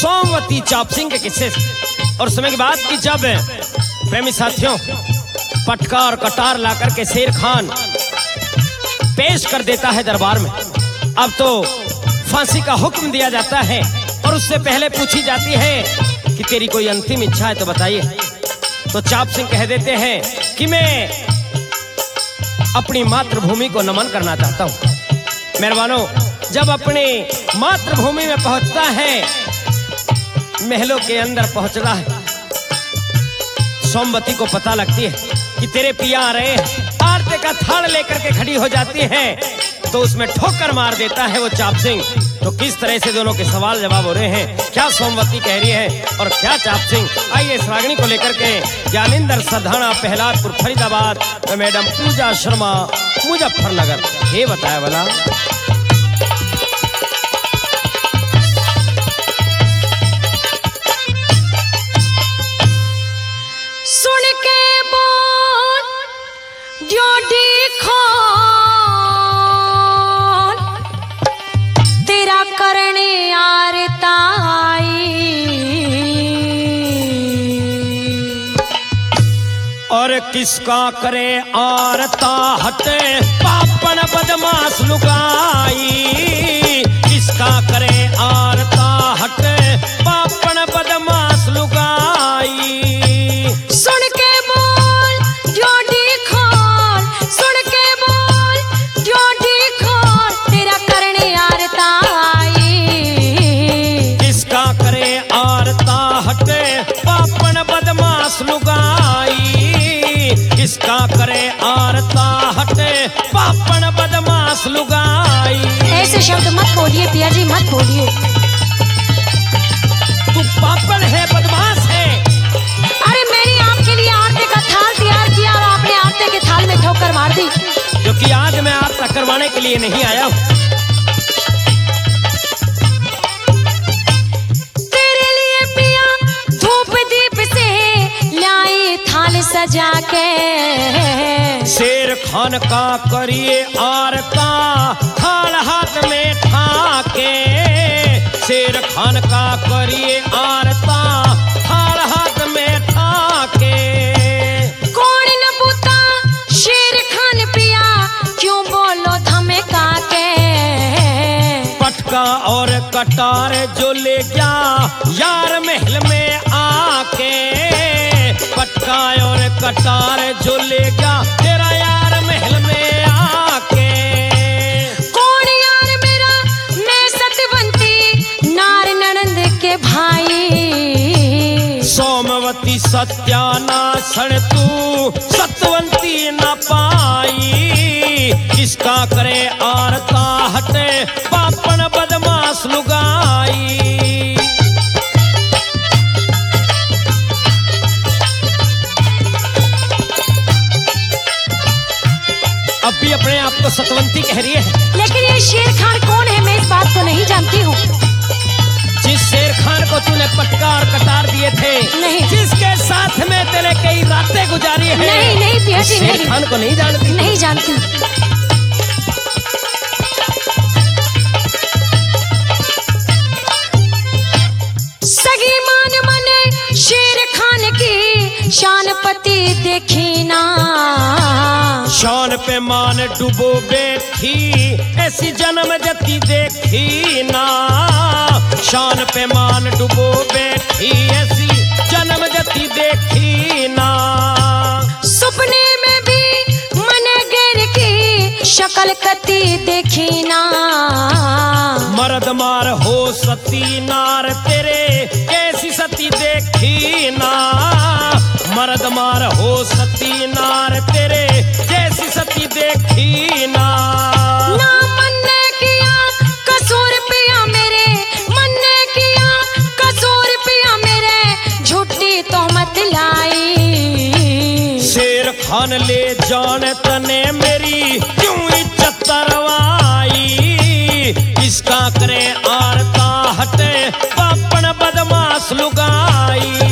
सोमवती चाप सिंह के किस्से और समय की बात की जब प्रेमी साथियों पटका और कटार लाकर के शेर खान पेश कर देता है दरबार में। अब तो फांसी का हुक्म दिया जाता है और उससे पहले पूछी जाती है कि तेरी कोई अंतिम इच्छा है तो बताइए। तो चाप सिंह कह देते हैं कि मैं अपनी मातृभूमि को नमन करना चाहता हूं। मेहरबानों, जब अपनी मातृभूमि में पहुंचता है, महलों के अंदर पहुंच रहा है, सोमवती को पता लगती है कि तेरे पिया आ रहे हैं। आरती का थाल लेकर के खड़ी हो जाती है तो उसमें ठोकर मार देता है वो चाप सिंह। तो किस तरह से दोनों के सवाल जवाब हो रहे हैं, क्या सोमवती कह रही है और क्या चाप सिंह। आइए इस रागनी को लेकर के ज्ञानेंद्र सधाना प्रहलादपुर फरीदाबाद तो मैडम पूजा शर्मा मुजफ्फरनगर ये बताया वाला। सुन के बोल जो देखो तेरा करने आरताई और किसका करे आरता हटे पापन बदमाश लुगाई। किसका करे आरता हटे पापन बदमाश लुगाई। सुन के बोल जो देखो, सुन के बोल जो देखो तेरा करने आरताई। किसका करे आरता हटे पापन बदमाश लुगाई। किसका करे आरता हटे पापन बदमाश लुगाई। ऐसे शब्द मत बोलिए पिया जी, मत बोलिए। तू पापन है, बदमाश है। अरे मैंने आपके लिए आरती का थाल तैयार किया और आपने आरती के थाल में ठोकर मार दी। क्योंकि आज मैं आरता करवाने के लिए नहीं आया हूँ। तेरे लिए पिया धूप दीप से लाई थाल सजा के। शेर खान का करिए आरता थाल हाथ में ठाके। शेर खान का करिए आरता थाल हाथ में ठाके। कौन न पूता शेर खान पिया क्यों बोलो धमका के। पटका और कटार जो ले गया यार महल में आके। पटका और कटार जो ले गया तेरा यार महल में आके। कौन यार मेरा, मैं सतवंती नार ननंद के भाई। सोमवती सत्यानाशण तू सतवंती न पाई। किसका करे आरता हटे पापन बदमाश लुगाई। अब भी अपने आप को सतवंती कह रही है। लेकिन ये शेर खान कौन है, मैं इस बात को नहीं जानती हूँ। जिस शेर खान को तूने पटका और कटार दिए थे, नहीं। जिसके साथ में तेरे कई रातें गुजारी है, नहीं नहीं पिया जी, शेर नहीं। खान को नहीं जानती? नहीं जानती। सगी मान मने शेर खान की शान पति देखी ना। शान पे मान डूबो बैठी ऐसी जन्म जती देखी ना। शान पे मान डूबो बैठी ऐसी जन्म जती देखी ना। सपने में भी मन गिर की शक्ल कती देखी ना। मर्द मार हो सती नार तेरे कैसी सती देखी ना। मर्द मार हो सती नार तेरे कैसी सती देखी ना। ना मन ने किया कसूर पिया मेरे, मन ने किया कसूर पिया मेरे, झूठी तोहमत लाई। शेर खान ले जान तने मेरी क्यों इज्जत तरवाई। किसका करे आरता हटे पापन बदमाश लुगाई।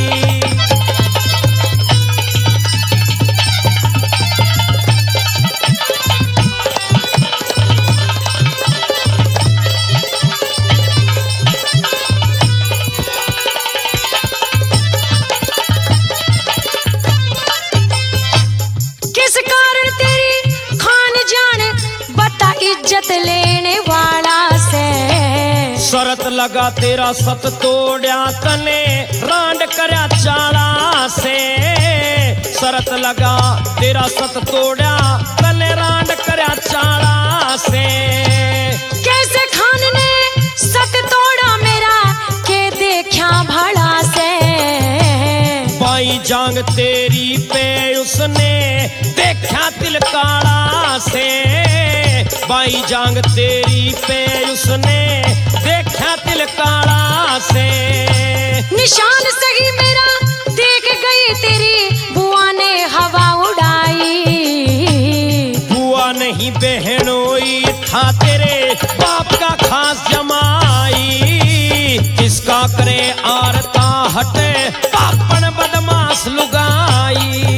शरत लगा तेरा सत तोड़या तने रांड करया चाला से। शरत लगा तेरा सत तोड़या तने रांड करया चाला से। कैसे खान ने सत तोड़ा मेरा के देखा भड़ा से। बाई जांग तेरी पे उसने देखा तिल काला से। बाई जांग तेरी पे उसने देखा तिल काला से। निशान सही मेरा देख गई तेरी बुआ ने हवा उड़ाई। बुआ नहीं बहनोई था तेरे बाप का खास जमाई। किसका करे आरता हटे पापन बदमाश लुगाई।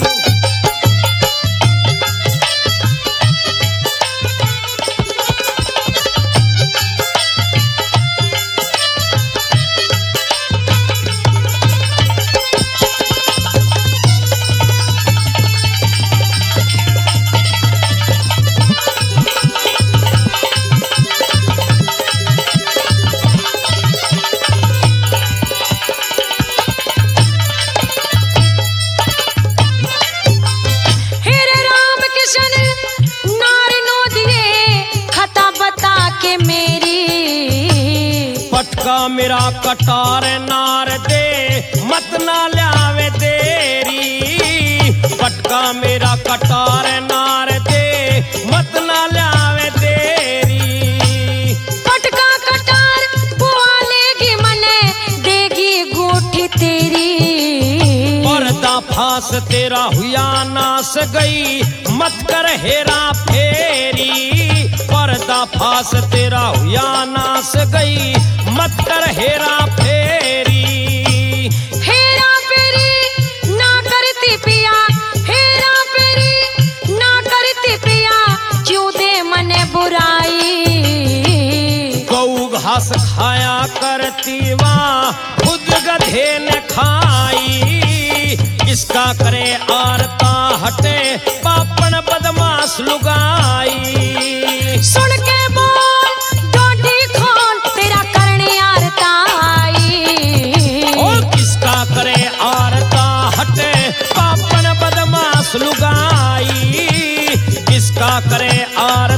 पटका मेरा कटार नार दे मत ना लावे देरी। पटका मेरा कटार नार दे मत ना लावे देरी। पटका कटार बुआ लेगी मने देगी गोठी तेरी। पर्दा फास तेरा हुआ नास गई मत कर हेरा फेरी। पर्दा फास तेरा हुआ नास गई मत कर हेरा फेरी। हेरा फेरी ना करती पिया। हेरा फेरी ना करती पिया क्यों दे मने बुराई। गऊ घास खाया करती वहाँ खुद गधे ने खाई। किसका करे आरता हटे पापन बदमाश लुगाई। सुन के बोल डोडी खोल तेरा करने आरता आई। ओ किसका करे आरता हटे पापन बदमाश लुगाई। किसका करे आर